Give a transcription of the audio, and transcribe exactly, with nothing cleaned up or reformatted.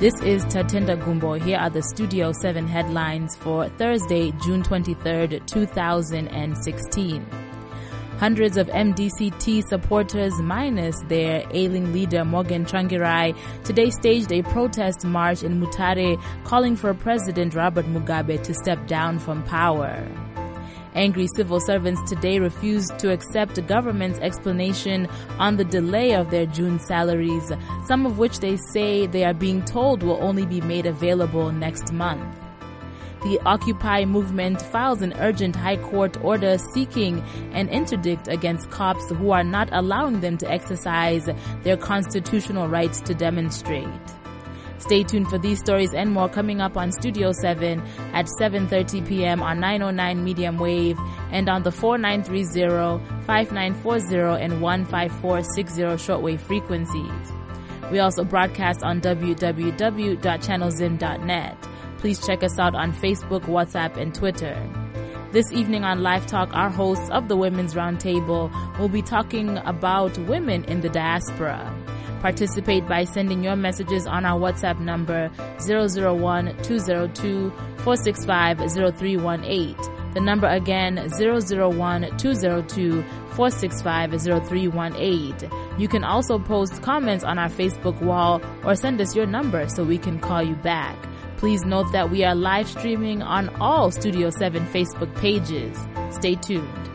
This is Tatenda Gumbo. Here are the Studio seven headlines for Thursday, June twenty-third, two thousand sixteen. Hundreds of M D C T supporters, minus their ailing leader Morgan Tsvangirai, today staged a protest march in Mutare calling for President Robert Mugabe to step down from power. Angry civil servants today refused to accept the government's explanation on the delay of their June salaries, some of which they say they are being told will only be made available next month. The Occupy movement files an urgent High Court order seeking an interdict against cops who are not allowing them to exercise their constitutional rights to demonstrate. Stay tuned for these stories and more coming up on Studio seven at seven thirty p.m. on nine oh nine medium wave and on the four nine three zero, five nine four zero and one five four six zero shortwave frequencies. We also broadcast on w w w dot channel zim dot net. Please check us out on Facebook, WhatsApp, and Twitter. This evening on Live Talk, our hosts of the Women's Roundtable will be talking about women in the diaspora. Participate by sending your messages on our WhatsApp number zero zero one, two zero two, four six five, zero three one eight. The number again, zero zero one, two zero two, four six five, zero three one eight. You can also post comments on our Facebook wall or send us your number so we can call you back. Please note that we are live streaming on all Studio seven Facebook pages. Stay tuned.